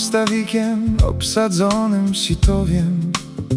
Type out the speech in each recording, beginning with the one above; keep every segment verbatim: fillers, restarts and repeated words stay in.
stawikiem obsadzonym sitowiem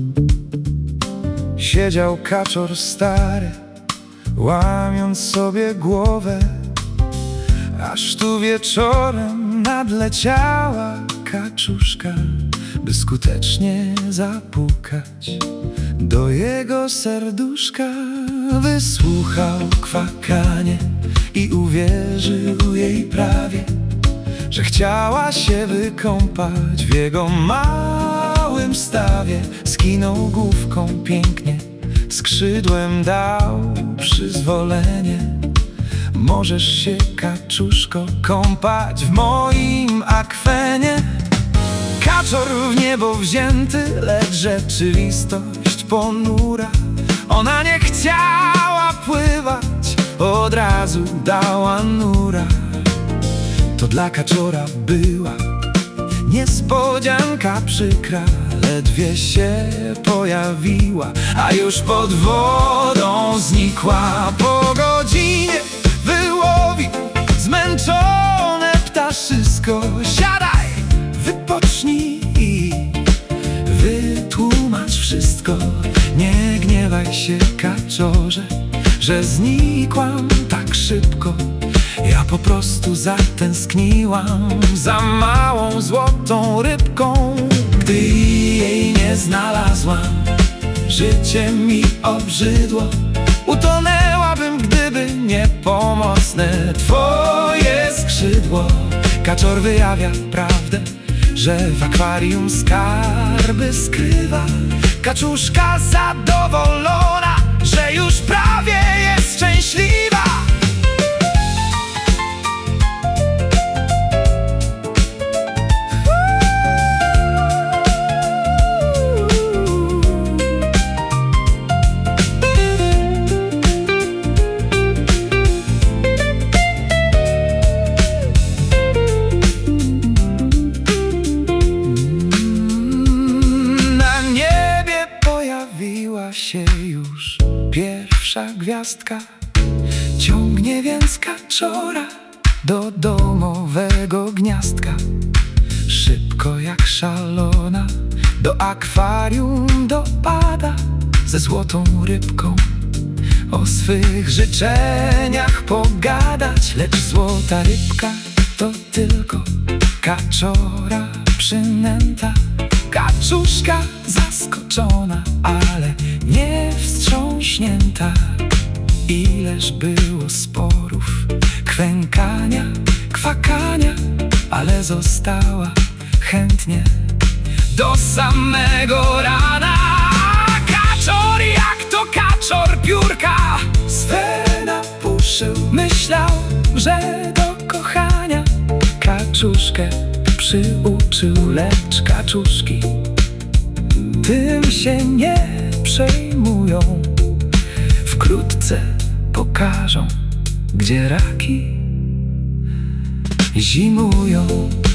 siedział kaczor stary, łamiąc sobie głowę, aż tu wieczorem nadleciała kaczuszka, by skutecznie zapukać do jego serduszka. Wysłuchał kwakanie i uwierzył jej prawie, że chciała się wykąpać w jego małym stawie. Skinął główką pięknie, skrzydłem dał przyzwolenie. Możesz się, kaczuszko, kąpać w moim akwenie. Kaczor w niebo wzięty, lecz rzeczywistość ponura. Ona nie chciała pływać, od razu dała nura. To dla kaczora była niespodzianka przykra. Ledwie się pojawiła, a już pod wodą znikła. Po godzinie wyłowił zmęczone ptaszysko. Siadaj, wypocznij i wytłumacz wszystko. Nie gniewaj się, kaczorze, że znikłam tak szybko. Ja po prostu zatęskniłam za małą złotą rybką. Gdy jej nie znalazłam, życie mi obrzydło. Utonęłabym, gdyby nie pomocne twoje skrzydło. Kaczor wyjawia prawdę, że w akwarium skarby skrywa. Kaczuszka zadowolona, że już prawie jest szczęśliwa. Się już pierwsza gwiazdka, ciągnie więc kaczora do domowego gniazdka. Szybko jak szalona do akwarium dopada, ze złotą rybką o swych życzeniach pogadać. Lecz złota rybka to tylko kaczora przynęta. Kaczuszka zaskoczona, ale nie wstrząśnięta. Ileż było sporów, kwękania, kwakania, ale została chętnie do samego rana. Kaczor jak to kaczor piórka swe napuszył. Myślał, że do kochania kaczuszkę przyuczył, lecz kaczuszki tym się nie przejmują. Wkrótce pokażą, gdzie raki zimują.